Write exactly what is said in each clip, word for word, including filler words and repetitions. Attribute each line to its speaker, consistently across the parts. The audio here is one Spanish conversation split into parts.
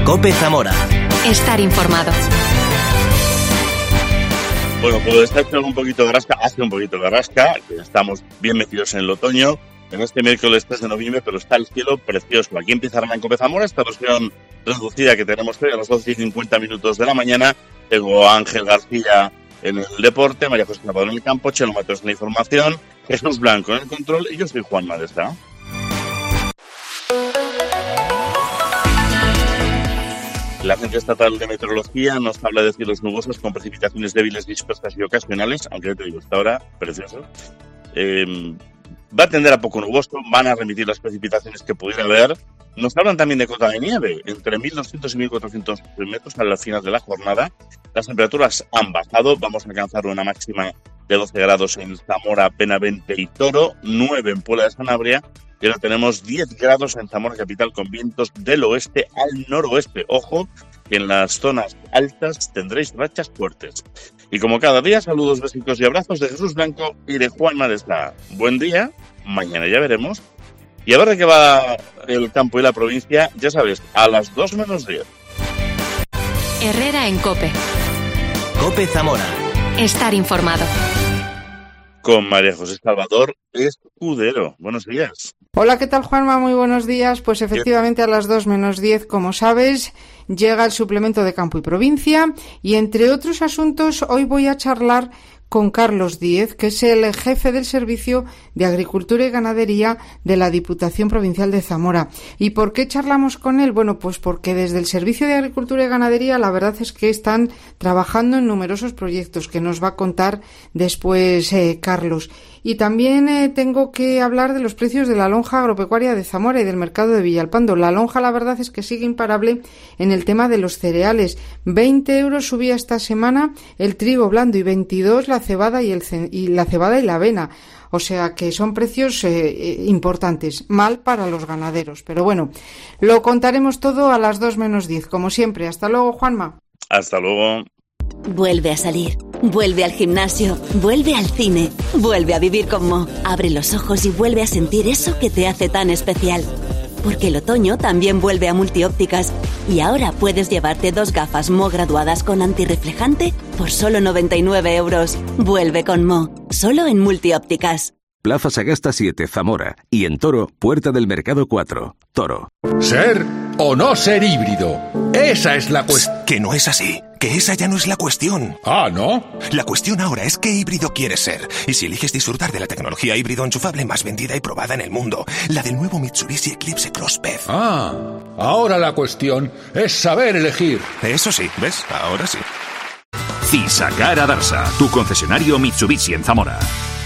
Speaker 1: COPE Zamora.
Speaker 2: Estar informado.
Speaker 3: Bueno, pues está hecho un poquito de rasca, hace un poquito de rasca, estamos bien metidos en el otoño, en este miércoles tres de noviembre, pero está el cielo precioso. Aquí empieza en COPE Zamora, esta versión reducida que tenemos hoy a las doce y cincuenta minutos de la mañana. Tengo a Ángel García en el deporte, María José Zapado en el campo, Chelo Mateos en la información, Jesús Blanco en el control y yo soy Juan Madesta. La Agencia Estatal de Meteorología nos habla de cielos nubosos con precipitaciones débiles, dispersas y ocasionales, aunque ya te digo, hasta ahora, precioso. Eh, va a tender a poco nuboso, van a remitir las precipitaciones que pudiera haber. Nos hablan también de cota de nieve, entre mil doscientos y mil cuatrocientos metros al final de la jornada. Las temperaturas han bajado, vamos a alcanzar una máxima de doce grados en Zamora, Benavente y Toro, nueve en Puebla de Sanabria, y ahora tenemos diez grados en Zamora capital con vientos del oeste al noroeste. Ojo, que en las zonas altas tendréis rachas fuertes. Y como cada día, saludos, besitos y abrazos de Jesús Blanco y de Juan Madesta. Buen día, mañana ya veremos. Y ahora que va el campo y la provincia, ya sabes, a las dos menos diez.
Speaker 2: Herrera en COPE.
Speaker 1: COPE Zamora.
Speaker 2: Estar informado.
Speaker 3: Con María José Salvador Escudero. Buenos días.
Speaker 4: Hola, ¿qué tal, Juanma? Muy buenos días. Pues efectivamente a las dos menos diez, como sabes, llega el suplemento de campo y provincia y entre otros asuntos hoy voy a charlar con Carlos Díez, que es el jefe del Servicio de Agricultura y Ganadería de la Diputación Provincial de Zamora. ¿Y por qué charlamos con él? Bueno, pues porque desde el Servicio de Agricultura y Ganadería la verdad es que están trabajando en numerosos proyectos que nos va a contar después eh, Carlos. Y también eh, tengo que hablar de los precios de la lonja agropecuaria de Zamora y del mercado de Villalpando. La lonja, la verdad es que sigue imparable en el tema de los cereales. veinte euros subía esta semana el trigo blando y veintidós la cebada y, el, y la cebada y la avena. O sea que son precios eh, importantes, mal para los ganaderos. Pero bueno, lo contaremos todo a las dos menos diez, como siempre. Hasta luego, Juanma.
Speaker 3: Hasta luego.
Speaker 5: Vuelve a salir, vuelve al gimnasio, vuelve al cine, vuelve a vivir con Mo. Abre los ojos y vuelve a sentir eso que te hace tan especial. Porque el otoño también vuelve a Multiópticas y ahora puedes llevarte dos gafas Mo graduadas con antirreflejante por solo noventa y nueve euros. Vuelve con Mo, solo en Multiópticas.
Speaker 6: Plaza Sagasta siete, Zamora. Y en Toro, Puerta del Mercado cuatro, Toro.
Speaker 7: ¿Ser o no ser híbrido? Esa es la cuestión.
Speaker 8: Que no es así. Que esa ya no es la cuestión.
Speaker 7: Ah, ¿no?
Speaker 8: La cuestión ahora es qué híbrido quieres ser. Y si eliges disfrutar de la tecnología híbrido enchufable más vendida y probada en el mundo, la del nuevo Mitsubishi Eclipse Cross P E V.
Speaker 7: Ah, ahora la cuestión es saber elegir.
Speaker 8: Eso sí, ¿ves? Ahora sí.
Speaker 6: Fisacar Adarsa, tu concesionario Mitsubishi en Zamora.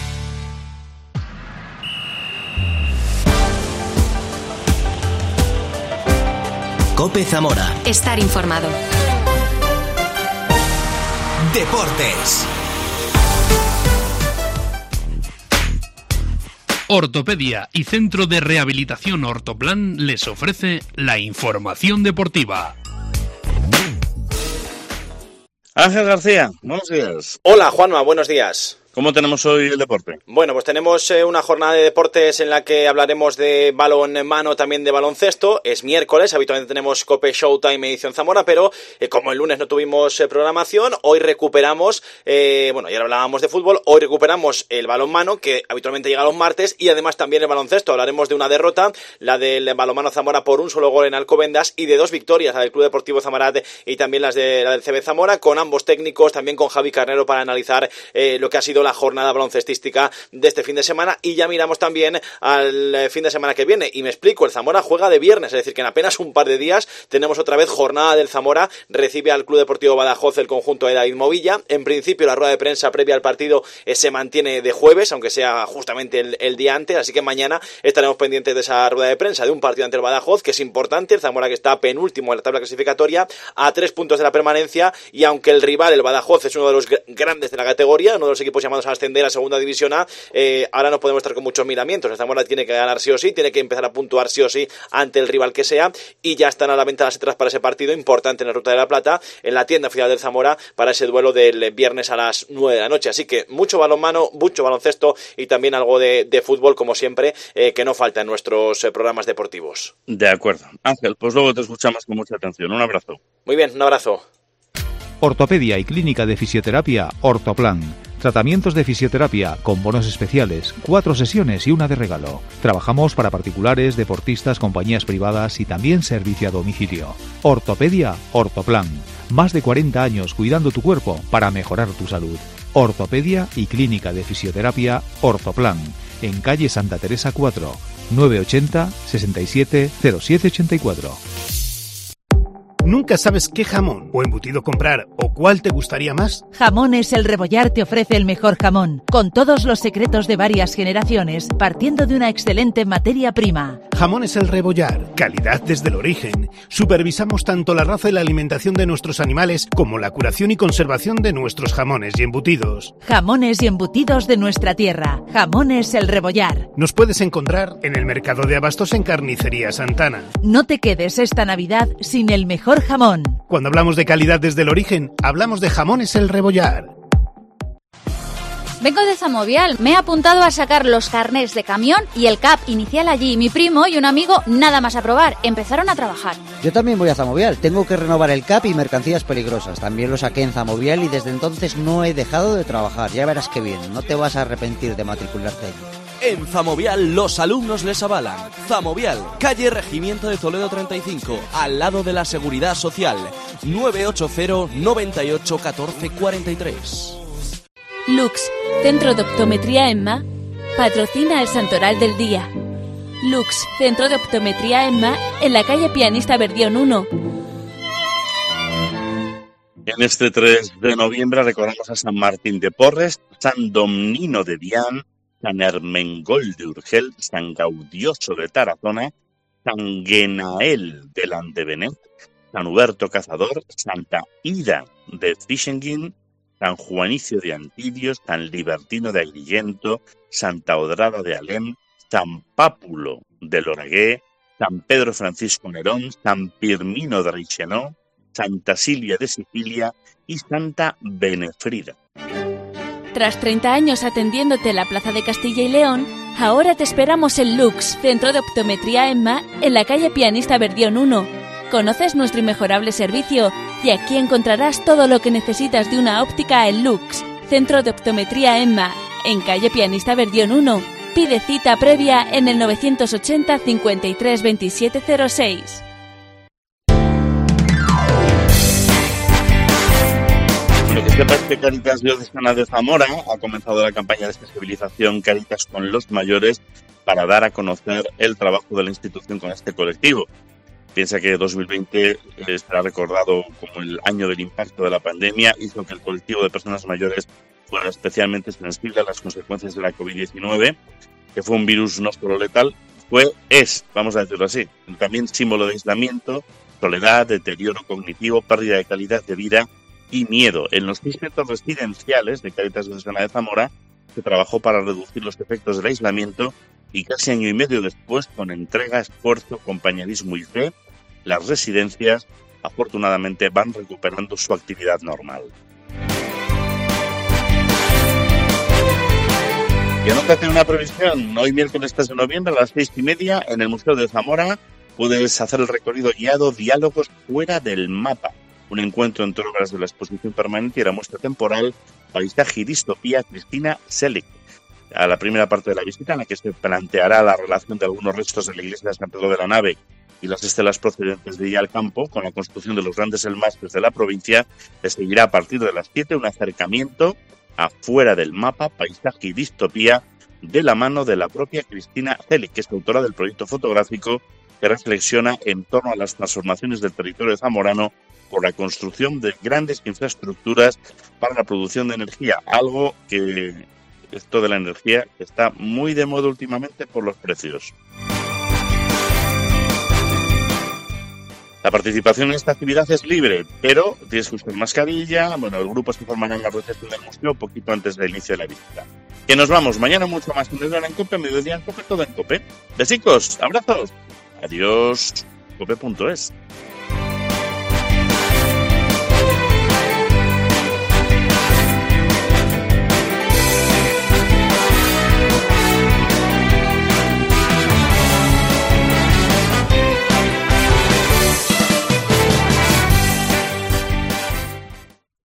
Speaker 1: COPE Zamora.
Speaker 2: Estar informado.
Speaker 1: Deportes.
Speaker 9: Ortopedia y Centro de Rehabilitación Ortoplan les ofrece la información deportiva.
Speaker 3: Ángel García, buenos días.
Speaker 10: Hola, Juanma, buenos días.
Speaker 3: ¿Cómo tenemos hoy el deporte?
Speaker 10: Bueno, pues tenemos eh, una jornada de deportes en la que hablaremos de balonmano, también de baloncesto. Es miércoles, habitualmente tenemos COPE Showtime edición Zamora, pero eh, como el lunes no tuvimos eh, programación, hoy recuperamos, eh, bueno, ayer hablábamos de fútbol, hoy recuperamos el balonmano, que habitualmente llega los martes, y además también el baloncesto. Hablaremos de una derrota, la del balonmano Zamora por un solo gol en Alcobendas, y de dos victorias, la del Club Deportivo Zamarat y también las de la del C B Zamora, con ambos técnicos, también con Javi Carnero para analizar eh, lo que ha sido la jornada baloncestística de este fin de semana. Y ya miramos también al fin de semana que viene, y me explico, el Zamora juega de viernes, es decir, que en apenas un par de días tenemos otra vez jornada del Zamora, recibe al Club Deportivo Badajoz el conjunto de David Movilla. En principio la rueda de prensa previa al partido eh, se mantiene de jueves, aunque sea justamente el, el día antes, así que mañana estaremos pendientes de esa rueda de prensa, de un partido ante el Badajoz, que es importante, el Zamora que está penúltimo en la tabla clasificatoria, a tres puntos de la permanencia, y aunque el rival, el Badajoz, es uno de los grandes de la categoría, uno de los equipos llamados llamados a ascender a Segunda División A, eh, ahora no podemos estar con muchos miramientos. El Zamora tiene que ganar sí o sí, tiene que empezar a puntuar sí o sí ante el rival que sea, y ya están a la venta las entradas para ese partido importante en la Ruta de la Plata, en la tienda oficial del Zamora, para ese duelo del viernes a las nueve de la noche. Así que mucho balonmano, mucho baloncesto y también algo de, de fútbol, como siempre, eh, que no falta en nuestros eh, programas deportivos.
Speaker 3: De acuerdo. Ángel, pues luego te escuchamos con mucha atención. Un abrazo.
Speaker 10: Muy bien, un abrazo.
Speaker 11: Ortopedia y Clínica de Fisioterapia Ortoplan. Tratamientos de fisioterapia con bonos especiales, cuatro sesiones y una de regalo. Trabajamos para particulares, deportistas, compañías privadas y también servicio a domicilio. Ortopedia Ortoplan. Más de cuarenta años cuidando tu cuerpo para mejorar tu salud. Ortopedia y Clínica de Fisioterapia Ortoplan. En calle Santa Teresa cuatro, nueve ochenta, sesenta y siete, cero siete ochenta y cuatro.
Speaker 12: ¿Nunca sabes qué jamón o embutido comprar o cuál te gustaría más?
Speaker 13: Jamones El Rebollar te ofrece el mejor jamón, con todos los secretos de varias generaciones, partiendo de una excelente materia prima.
Speaker 12: Jamones El Rebollar, calidad desde el origen. Supervisamos tanto la raza y la alimentación de nuestros animales como la curación y conservación de nuestros jamones y embutidos.
Speaker 13: Jamones y embutidos de nuestra tierra. Jamones El Rebollar.
Speaker 12: Nos puedes encontrar en el mercado de abastos en Carnicería Santana.
Speaker 13: No te quedes esta Navidad sin el mejor jamón.
Speaker 12: Cuando hablamos de calidad desde el origen, hablamos de Jamones El Rebollar.
Speaker 14: Vengo de Zamovial, me he apuntado a sacar los carnés de camión y el C A P inicial allí. Mi primo y un amigo nada más aprobar, empezaron a trabajar.
Speaker 15: Yo también voy a Zamovial, tengo que renovar el C A P y mercancías peligrosas. También lo saqué en Zamovial y desde entonces no he dejado de trabajar. Ya verás qué bien, no te vas a arrepentir de matricularte allí.
Speaker 16: En Zamovial los alumnos les avalan. Zamovial, calle Regimiento de Toledo treinta y cinco, al lado de la Seguridad Social. nueve ocho cero, noventa y ocho, catorce cuarenta y tres.
Speaker 17: Lux, Centro de Optometría Emma, patrocina el Santoral del Día. Lux, Centro de Optometría Emma, en la calle Pianista Verdión uno.
Speaker 3: En este tres de noviembre recordamos a San Martín de Porres, San Domnino de Dián, San Hermengol de Urgel, San Gaudioso de Tarazona, San Genael de Landevenet, San Huberto Cazador, Santa Ida de Fischenguin, San Juanicio de Antidios, San Libertino de Agrigento, Santa Odrada de Alem, San Pápulo de Loragué, San Pedro Francisco Nerón, San Pirmino de Reichenau, Santa Silvia de Sicilia y Santa Benefrida.
Speaker 17: Tras treinta años atendiéndote en la Plaza de Castilla y León, ahora te esperamos en Lux, Centro de Optometría Emma, en la calle Pianista Verdión uno. Conoces nuestro inmejorable servicio y aquí encontrarás todo lo que necesitas de una óptica en Lux, Centro de Optometría Emma, en calle Pianista Verdión uno. Pide cita previa en el novecientos ochenta, cincuenta y tres, veintisiete cero seis.
Speaker 3: Lo que sepa es que Cáritas Diocesana de Zamora ha comenzado la campaña de sensibilización Cáritas con los mayores para dar a conocer el trabajo de la institución con este colectivo. Piensa que dos mil veinte estará recordado como el año del impacto de la pandemia, hizo que el colectivo de personas mayores fuera especialmente sensible a las consecuencias de la covid diecinueve, que fue un virus no solo letal, fue, es, vamos a decirlo así, también símbolo de aislamiento, soledad, deterioro cognitivo, pérdida de calidad de vida y miedo. En los seis centros residenciales de Cáritas Diocesana de Zamora se trabajó para reducir los efectos del aislamiento y casi año y medio después, con entrega, esfuerzo, compañerismo y fe, las residencias afortunadamente van recuperando su actividad normal. Y anótate una previsión. Hoy miércoles tres de noviembre a las seis y media en el Museo de Zamora puedes hacer el recorrido guiado Diálogos fuera del mapa. Un encuentro entre obras de la exposición permanente y la muestra temporal Paisaje y Distopía Cristina Selig. A la primera parte de la visita, en la que se planteará la relación de algunos restos de la iglesia de San Pedro de la Nave y las estelas procedentes de Ialcampo con la construcción de los grandes elmastres de la provincia, le seguirá a partir de las siete un acercamiento a Fuera del Mapa, Paisaje y Distopía, de la mano de la propia Cristina Selig, que es autora del proyecto fotográfico que reflexiona en torno a las transformaciones del territorio zamorano por la construcción de grandes infraestructuras para la producción de energía, algo que esto de la energía está muy de moda últimamente por los precios. La participación en esta actividad es libre, pero tienes que usar mascarilla. Bueno, el grupo se formará en la recepción del museo poquito antes del inicio de la visita. Que nos vamos mañana mucho más en el en Cope, mediodía en Cope, todo en Cope. Besicos, abrazos. Adiós. Cope punto es.